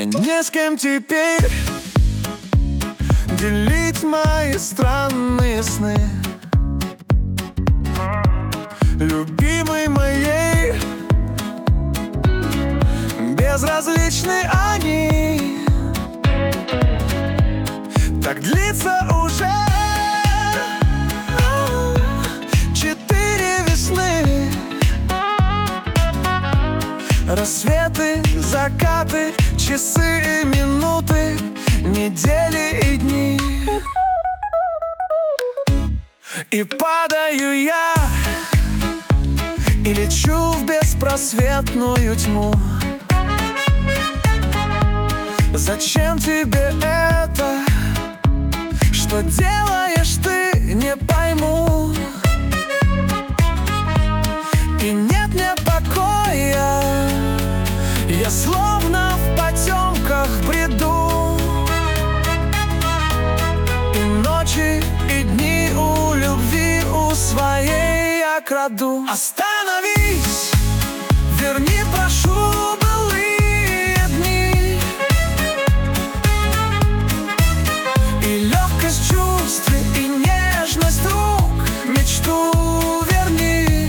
не с кем теперь делить мои странные сны. Любимой моей безразличны они. Так длится уже 4 весны. Рассветы, закаты, часы и минуты, недели и дни. И падаю я, и лечу в беспросветную тьму. Зачем тебе это? Что делаешь ты, не пойму. И нет мне покоя, я словно в потемках бреду. И ночи, и дни у любви, у своей я краду. Остановись, верни, прошу, былые дни. И легкость чувств, и нежность рук, мечту верни.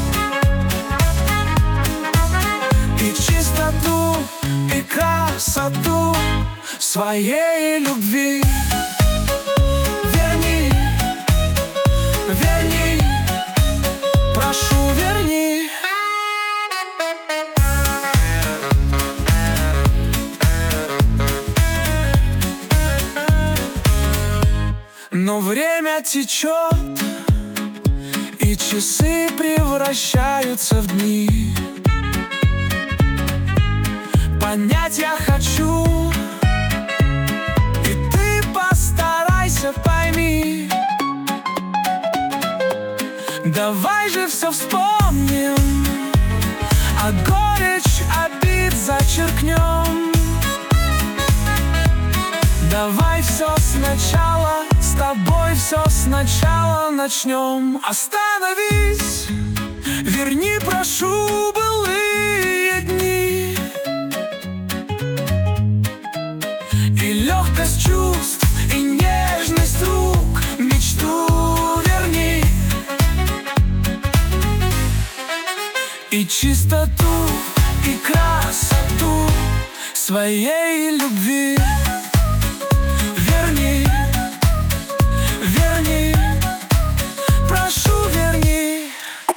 И чистоту, и красоту своей любви. Верни, верни, прошу, верни. Но время течет, и часы превращаются в дни. Понять я хочу, и ты постарайся, пойми. Давай же все вспомним, а горечь обид зачеркнем. Давай все сначала, с тобой все сначала начнем. Остановись, верни, прошу, былые дни. И легкость чувств, и нежность рук, мечту верни. И чистоту, и красоту своей любви. Верни, верни, прошу, верни.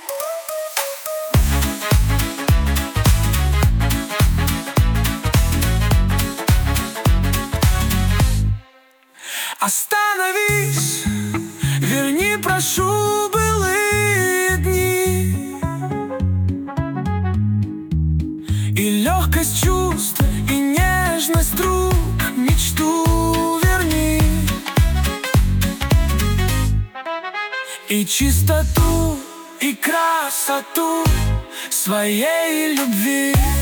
Остановись, верни, прошу, былые дни. И легкость чувств, и нежность рук, мечту верни. И чистоту, и красоту своей любви.